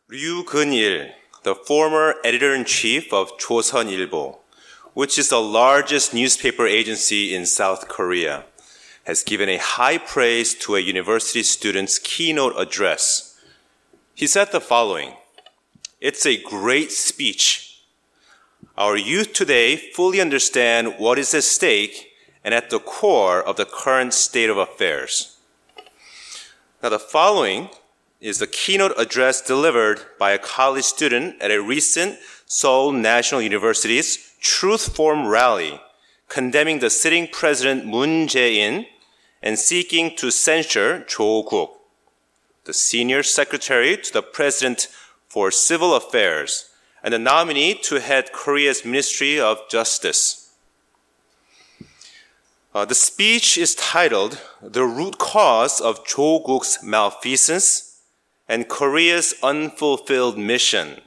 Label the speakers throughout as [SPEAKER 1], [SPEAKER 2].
[SPEAKER 1] Ryu Geun-il, the former editor-in-chief of Chosunilbo, which is the largest newspaper agency in South Korea, has given a high praise to a university student's keynote address. He said the following: "It's a great speech. Our youth today fully understand what is at stake and at the core of the current state of affairs." Now, the following is the keynote address delivered by a college student at a recent Seoul National University's Truth Forum rally, condemning the sitting president Moon Jae-in and seeking to censure Cho Guk, the senior secretary to the president for civil affairs and the nominee to head Korea's Ministry of Justice. The speech is titled "The Root Cause of Cho Guk's Malfeasance and Korea's Unfulfilled Mission."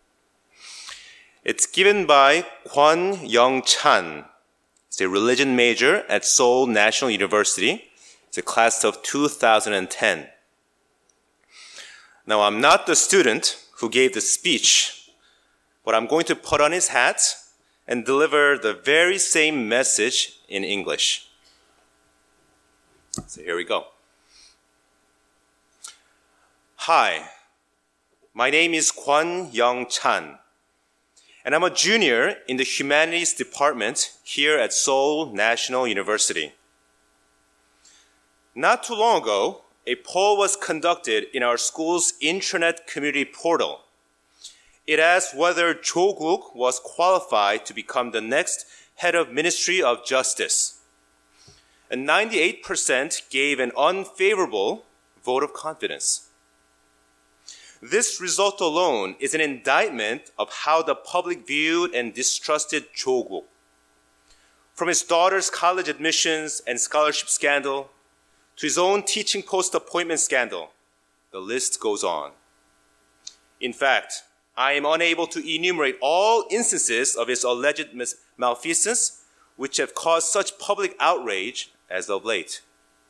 [SPEAKER 1] It's given by Kwon Young-chan. He's a religion major at Seoul National University. It's a class of 2010. Now, I'm not the student who gave the speech, but I'm going to put on his hat and deliver the very same message in English. So here we go. Hi, my name is Kwon Young-chan, and I'm a junior in the Humanities Department here at Seoul National University. Not too long ago, a poll was conducted in our school's intranet community portal. It asked whether Cho Guk was qualified to become the next head of Ministry of Justice. And 98% gave an unfavorable vote of confidence. This result alone is an indictment of how the public viewed and distrusted Cho Guk. From his daughter's college admissions and scholarship scandal to his own teaching post appointment scandal, the list goes on. In fact, I am unable to enumerate all instances of his alleged malfeasance which have caused such public outrage as of late.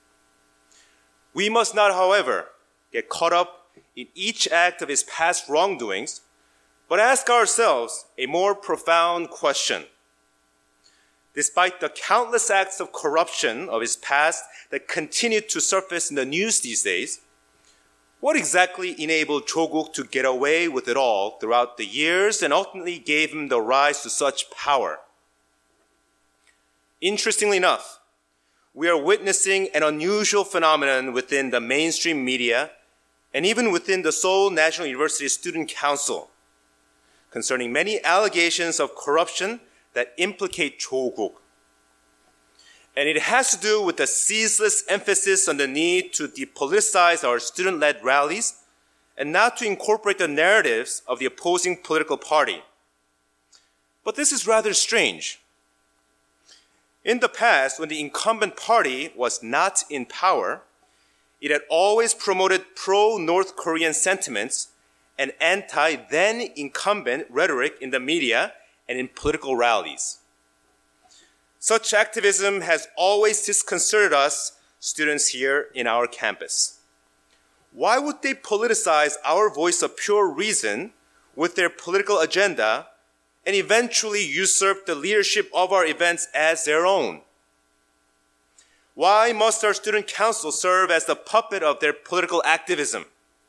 [SPEAKER 1] We must not, however, get caught up in each act of his past wrongdoings, but ask ourselves a more profound question. Despite the countless acts of corruption of his past that continue to surface in the news these days, what exactly enabled Cho Guk to get away with it all throughout the years and ultimately gave him the rise to such power? Interestingly enough, we are witnessing an unusual phenomenon within the mainstream media and even within the Seoul National University Student Council concerning many allegations of corruption that implicate Cho Guk. And it has to do with the ceaseless emphasis on the need to depoliticize our student-led rallies and not to incorporate the narratives of the opposing political party. But this is rather strange. In the past, when the incumbent party was not in power, it had always promoted pro-North Korean sentiments and anti-then-incumbent rhetoric in the media and in political rallies. Such activism has always disconcerted us students here in our campus. Why would they politicize our voice of pure reason with their political agenda and eventually usurp the leadership of our events as their own? Why must our student council serve as the puppet of their political activism?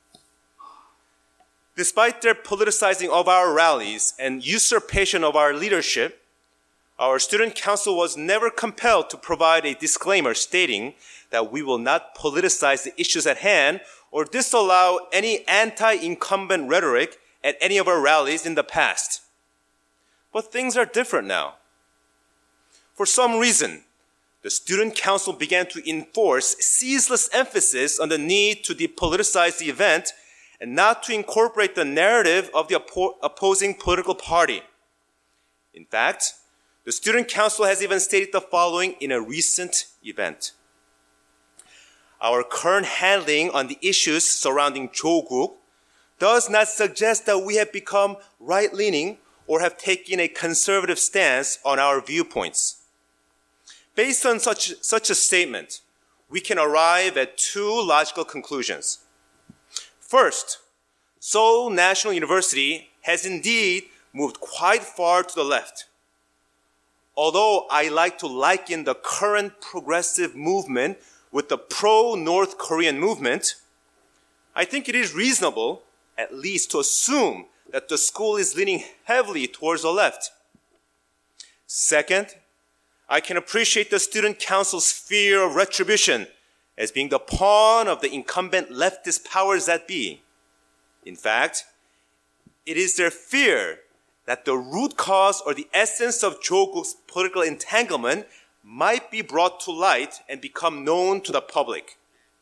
[SPEAKER 1] Despite their politicizing of our rallies and usurpation of our leadership, our student council was never compelled to provide a disclaimer stating that we will not politicize the issues at hand or disallow any anti-incumbent rhetoric at any of our rallies in the past. But things are different now. For some reason, the student council began to enforce ceaseless emphasis on the need to depoliticize the event and not to incorporate the narrative of the opposing political party. In fact, the student council has even stated the following in a recent event: "Our current handling on the issues surrounding Cho Guk does not suggest that we have become right-leaning or have taken a conservative stance on our viewpoints." Based on such a statement, we can arrive at two logical conclusions. First, Seoul National University has indeed moved quite far to the left. Although I like to liken the current progressive movement with the pro-North Korean movement, I think it is reasonable, at least, to assume that the school is leaning heavily towards the left. Second, I can appreciate the student council's fear of retribution as being the pawn of the incumbent leftist powers that be. In fact, it is their fear that the root cause or the essence of Joguk's political entanglement might be brought to light and become known to the public.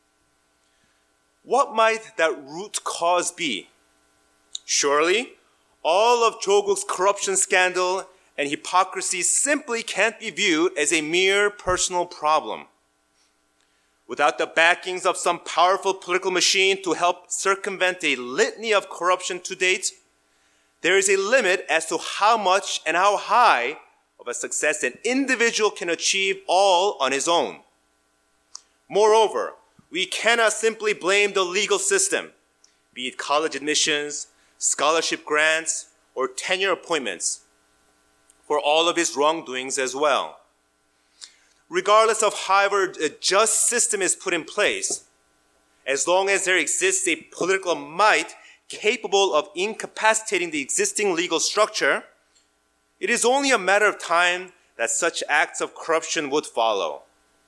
[SPEAKER 1] What might that root cause be? Surely, all of Joguk's corruption scandal and hypocrisy simply can't be viewed as a mere personal problem. Without the backings of some powerful political machine to help circumvent a litany of corruption to date, there is a limit as to how much and how high of a success an individual can achieve all on his own. Moreover, we cannot simply blame the legal system, be it college admissions, scholarship grants, or tenure appointments, for all of his wrongdoings as well. Regardless of however a just system is put in place, as long as there exists a political might capable of incapacitating the existing legal structure, it is only a matter of time that such acts of corruption would follow.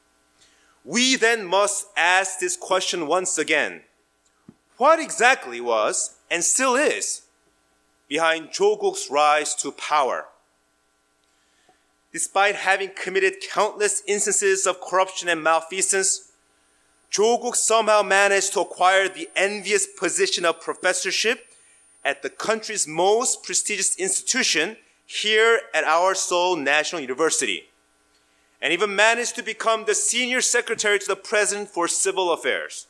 [SPEAKER 1] We then must ask this question once again. What exactly was, and still is, behind Joguk's rise to power? Despite having committed countless instances of corruption and malfeasance, Joguk somehow managed to acquire the envious position of professorship at the country's most prestigious institution here at our Seoul National University, and even managed to become the senior secretary to the president for civil affairs.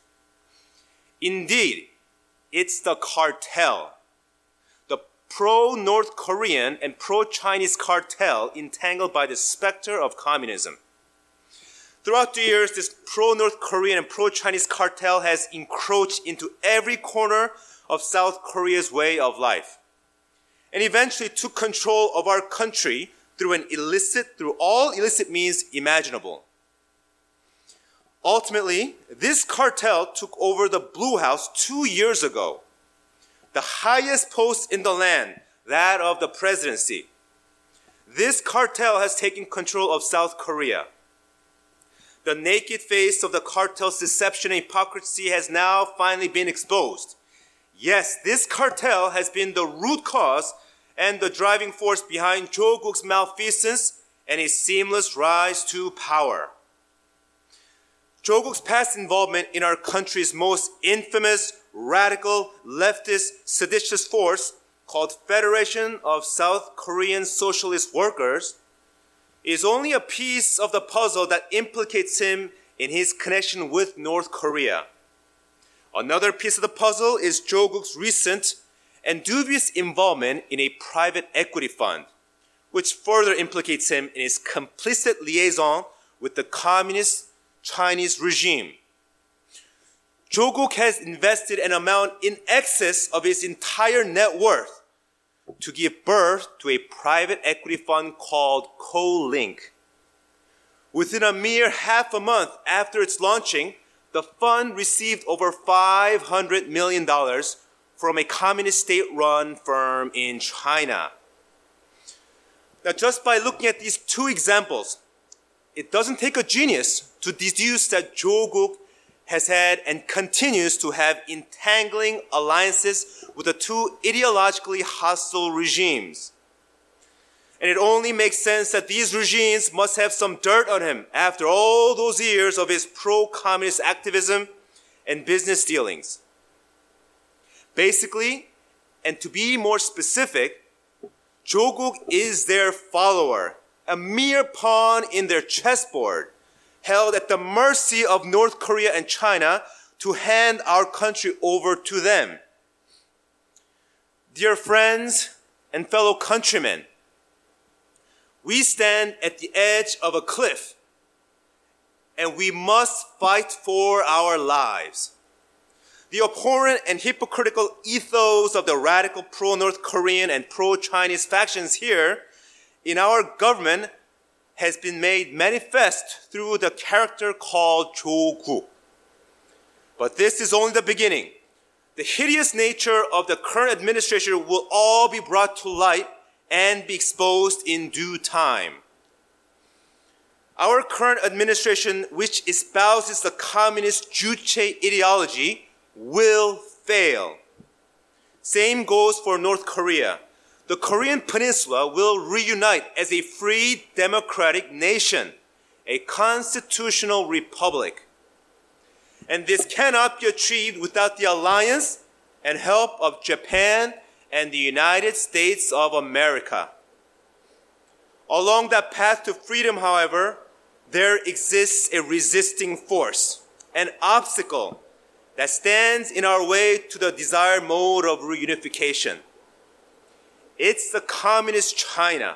[SPEAKER 1] Indeed, it's the cartel, the pro-North Korean and pro-Chinese cartel entangled by the specter of communism. Throughout the years, this pro-North Korean and pro-Chinese cartel has encroached into every corner of South Korea's way of life, and eventually took control of our country through all illicit means imaginable. Ultimately, this cartel took over the Blue House 2 years ago, the highest post in the land, that of the presidency. This cartel has taken control of South Korea. The naked face of the cartel's deception and hypocrisy has now finally been exposed. Yes, this cartel has been the root cause and the driving force behind Joguk's malfeasance and his seamless rise to power. Joguk's past involvement in our country's most infamous, radical, leftist, seditious force, called Federation of South Korean Socialist Workers, is only a piece of the puzzle that implicates him in his connection with North Korea. Another piece of the puzzle is Joguk's recent and dubious involvement in a private equity fund, which further implicates him in his complicit liaison with the communist Chinese regime. Joguk has invested an amount in excess of his entire net worth to give birth to a private equity fund called Co-Link. Within a mere half a month after its launching, the fund received over $500 million from a communist state-run firm in China. Now, just by looking at these two examples, it doesn't take a genius to deduce that Joguk has had and continues to have entangling alliances with the two ideologically hostile regimes. And it only makes sense that these regimes must have some dirt on him after all those years of his pro-communist activism and business dealings. Basically, and to be more specific, Joguk is their follower, a mere pawn in their chessboard, held at the mercy of North Korea and China to hand our country over to them. Dear friends and fellow countrymen, we stand at the edge of a cliff, and we must fight for our lives. the abhorrent and hypocritical ethos of the radical pro-North Korean and pro-Chinese factions here in our government has been made manifest through the character called Jo-guk. But this is only the beginning. The hideous nature of the current administration will all be brought to light and be exposed in due time. Our current administration, which espouses the communist Juche ideology, will fail. Same goes for North Korea. The Korean Peninsula will reunite as a free democratic nation, a constitutional republic. And this cannot be achieved without the alliance and help of Japan and the United States of America. Along that path to freedom, however, there exists a resisting force, an obstacle that stands in our way to the desired mode of reunification. It's the communist China.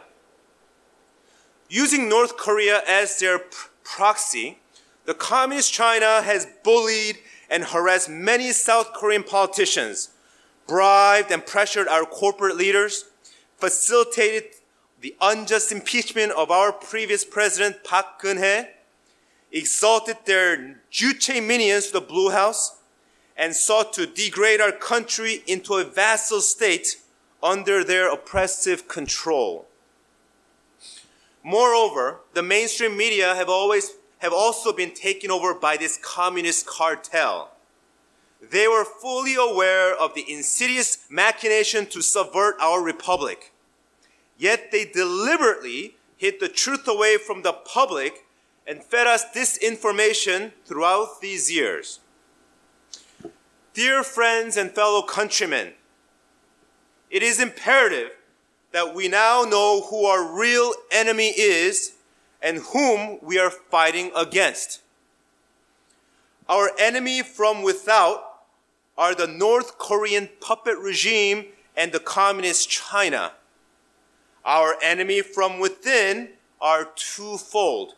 [SPEAKER 1] Using North Korea as their proxy, the communist China has bullied and harassed many South Korean politicians, bribed and pressured our corporate leaders, facilitated the unjust impeachment of our previous president, Park Geun-hye, exalted their Juche minions to the Blue House, and sought to degrade our country into a vassal state under their oppressive control. Moreover, the mainstream media have also been taken over by this communist cartel. They were fully aware of the insidious machination to subvert our republic. Yet they deliberately hid the truth away from the public and fed us disinformation throughout these years. Dear friends and fellow countrymen, it is imperative that we now know who our real enemy is and whom we are fighting against. Our enemy from without are the North Korean puppet regime and the communist China. Our enemy from within are twofold.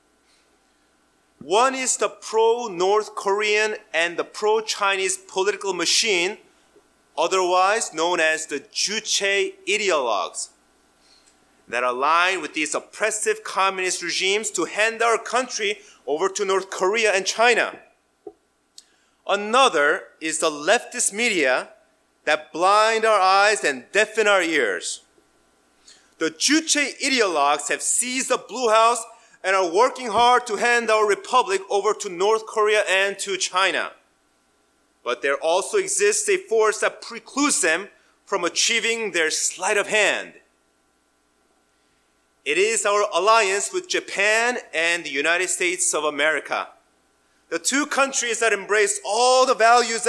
[SPEAKER 1] One is the pro-North Korean and the pro-Chinese political machine, otherwise known as the Juche ideologues, that align with these oppressive communist regimes to hand our country over to North Korea and China. Another is the leftist media that blind our eyes and deafen our ears. The Juche ideologues have seized the Blue House and are working hard to hand our republic over to North Korea and to China. But there also exists a force that precludes them from achieving their sleight of hand. It is our alliance with Japan and the United States of America. The two countries that embrace all the values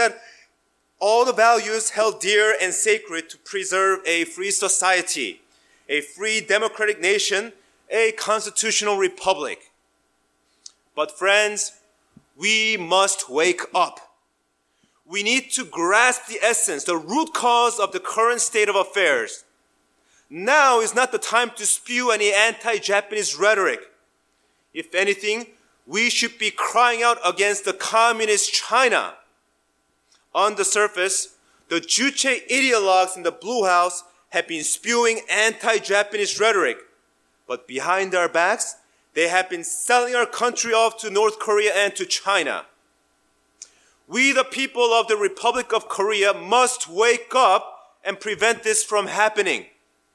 [SPEAKER 1] held dear and sacred to preserve a free society, a free democratic nation, a constitutional republic. But friends, we must wake up. We need to grasp the essence, the root cause of the current state of affairs. Now is not the time to spew any anti-Japanese rhetoric. If anything, we should be crying out against the communist China. On the surface, the Juche ideologues in the Blue House have been spewing anti-Japanese rhetoric, but behind our backs, they have been selling our country off to North Korea and to China. We, the people of the Republic of Korea, must wake up and prevent this from happening.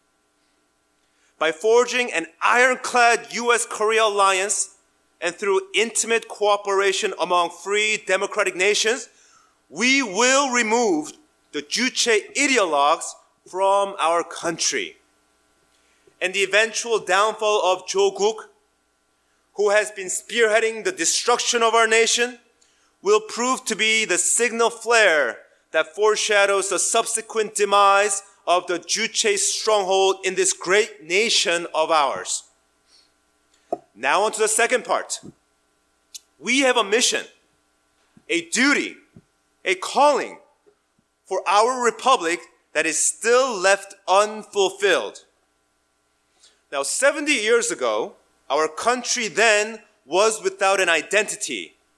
[SPEAKER 1] By forging an ironclad U.S.-Korea alliance and through intimate cooperation among free democratic nations, we will remove the Juche ideologues from our country. And the eventual downfall of Jo-guk, who has been spearheading the destruction of our nation, will prove to be the signal flare that foreshadows the subsequent demise of the Juche stronghold in this great nation of ours. Now on to the second part. We have a mission, a duty, a calling for our republic that is still left unfulfilled. Now, 70 years ago, our country then was without an identity,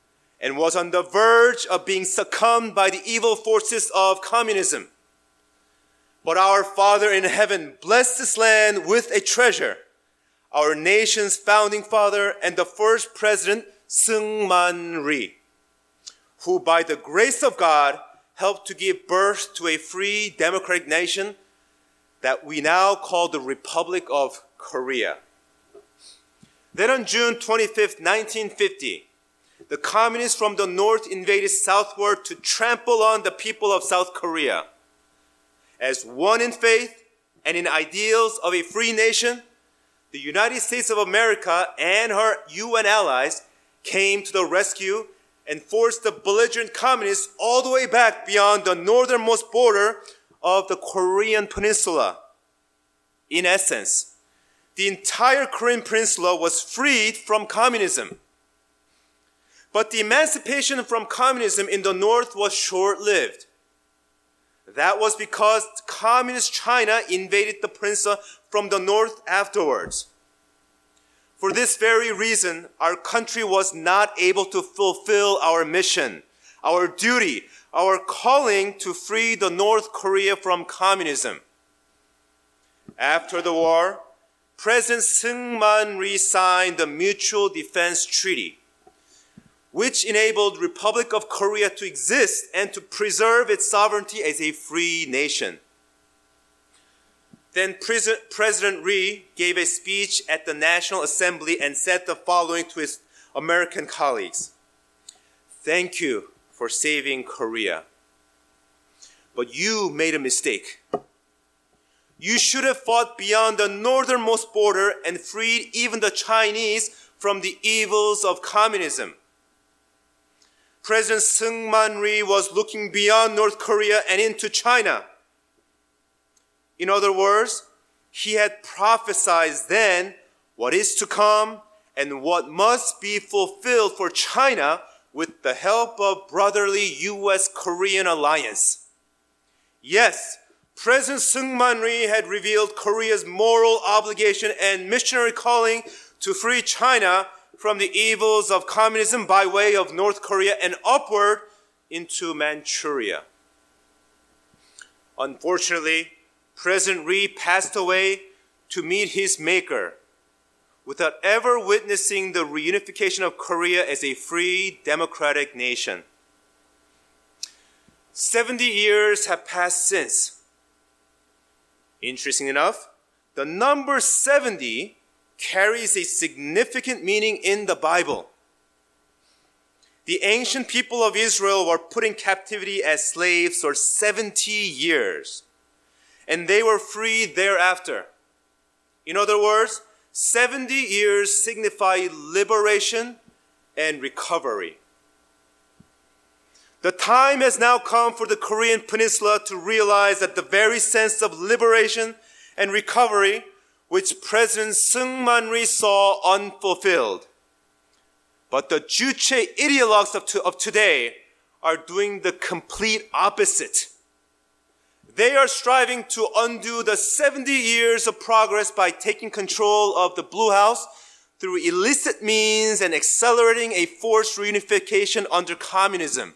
[SPEAKER 1] and was on the verge of being succumbed by the evil forces of communism. But our Father in heaven blessed this land with a treasure, our nation's founding father and the first president, Syngman Rhee, who by the grace of God helped to give birth to a free democratic nation that we now call the Republic of Korea. Then on June 25th, 1950, the communists from the north invaded southward to trample on the people of South Korea. As one in faith and in ideals of a free nation, the United States of America and her UN allies came to the rescue and forced the belligerent communists all the way back beyond the northernmost border of the Korean peninsula. In essence, the entire Korean peninsula was freed from communism. But the emancipation from communism in the north was short-lived. That was because communist China invaded the peninsula from the north afterwards. For this very reason, our country was not able to fulfill our mission, our duty, our calling to free the North Korea from communism. After the war, President Syngman Rhee signed the Mutual Defense Treaty, which enabled Republic of Korea to exist and to preserve its sovereignty as a free nation. Then President Rhee gave a speech at the National Assembly and said the following to his American colleagues: "Thank you for saving Korea. But you made a mistake. You should have fought beyond the northernmost border and freed even the Chinese from the evils of communism." President Syngman Rhee was looking beyond North Korea and into China. In other words, he had prophesied then what is to come and what must be fulfilled for China with the help of brotherly U.S.-Korean alliance. Yes, President Syngman Rhee had revealed Korea's moral obligation and missionary calling to free China from the evils of communism by way of North Korea and upward into Manchuria. Unfortunately, President Rhee passed away to meet his maker without ever witnessing the reunification of Korea as a free democratic nation. 70 years have passed since. Interesting enough, the number 70 carries a significant meaning in the Bible. The ancient people of Israel were put in captivity as slaves for 70 years, and they were freed thereafter. In other words, 70 years signify liberation and recovery. The time has now come for the Korean Peninsula to realize that the very sense of liberation and recovery which President Syngman Rhee saw unfulfilled. But the Juche ideologues of today are doing the complete opposite. They are striving to undo the 70 years of progress by taking control of the Blue House through illicit means and accelerating a forced reunification under communism.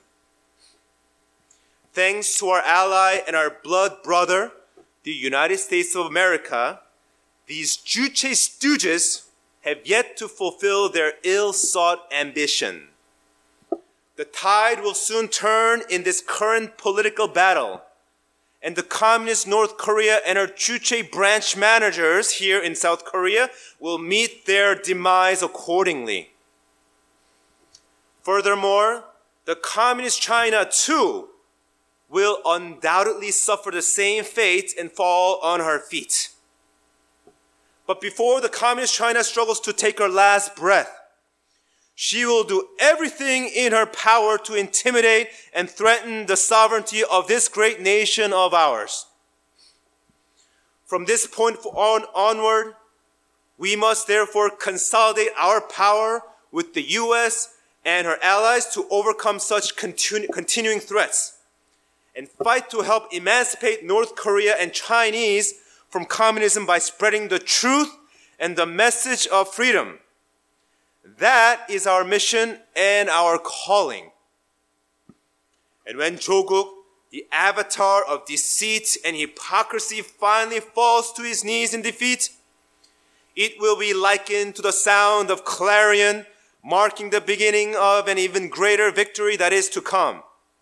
[SPEAKER 1] Thanks to our ally and our blood brother, the United States of America, these Juche stooges have yet to fulfill their ill-sought ambition. The tide will soon turn in this current political battle, and the communist North Korea and our Juche branch managers here in South Korea will meet their demise accordingly. Furthermore, the communist China too will undoubtedly suffer the same fate and fall on her feet. But before the communist China struggles to take her last breath, she will do everything in her power to intimidate and threaten the sovereignty of this great nation of ours. From this point onward, we must therefore consolidate our power with the U.S. and her allies to overcome such continuing threats and fight to help emancipate North Korea and Chinese from communism by spreading the truth and the message of freedom. That is our mission and our calling. And when Joguk, the avatar of deceit and hypocrisy, finally falls to his knees in defeat, it will be likened to the sound of clarion, marking the beginning of an even greater victory that is to come.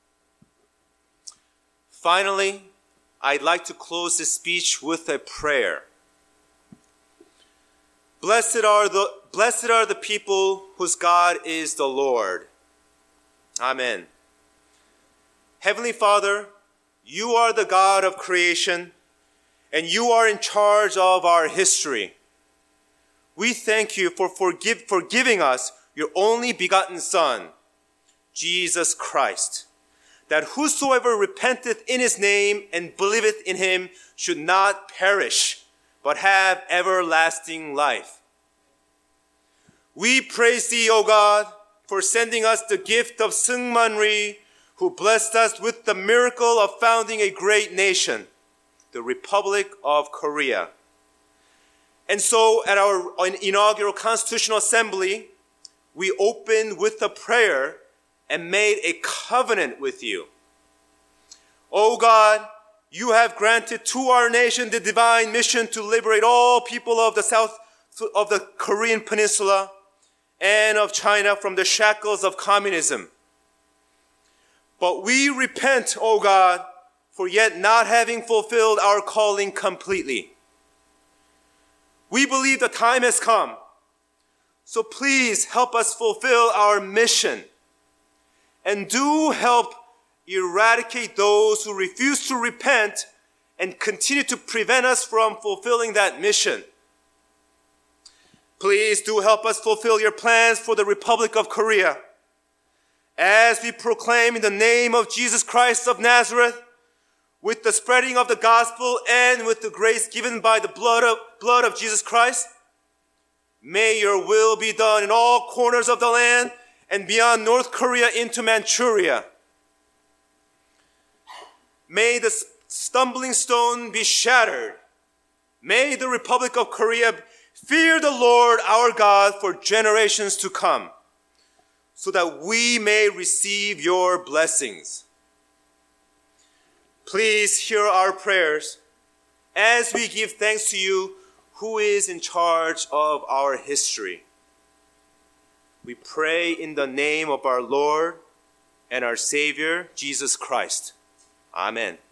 [SPEAKER 1] Finally, I'd like to close this speech with a prayer. Blessed are the people whose God is the Lord. Amen. Heavenly Father, you are the God of creation, and you are in charge of our history. We thank you for giving us your only begotten Son, Jesus Christ, that whosoever repenteth in his name and believeth in him should not perish, but have everlasting life. We praise thee, O God, for sending us the gift of Seungman Rhee, who blessed us with the miracle of founding a great nation, the Republic of Korea. And so at our inaugural Constitutional Assembly, we opened with a prayer and made a covenant with you. O God, you have granted to our nation the divine mission to liberate all people of the south of the Korean peninsula and of China from the shackles of communism. But we repent, O God, for yet not having fulfilled our calling completely. We believe the time has come, so please help us fulfill our mission, and do help eradicate those who refuse to repent and continue to prevent us from fulfilling that mission. Please do help us fulfill your plans for the Republic of Korea, as we proclaim in the name of Jesus Christ of Nazareth, with the spreading of the gospel and with the grace given by the blood of Jesus Christ. May your will be done in all corners of the land and beyond North Korea into Manchuria. May the stumbling stone be shattered. May the Republic of Korea fear the Lord our God for generations to come, so that we may receive your blessings. Please hear our prayers as we give thanks to you, who is in charge of our history. We pray in the name of our Lord and our Savior, Jesus Christ. Amen.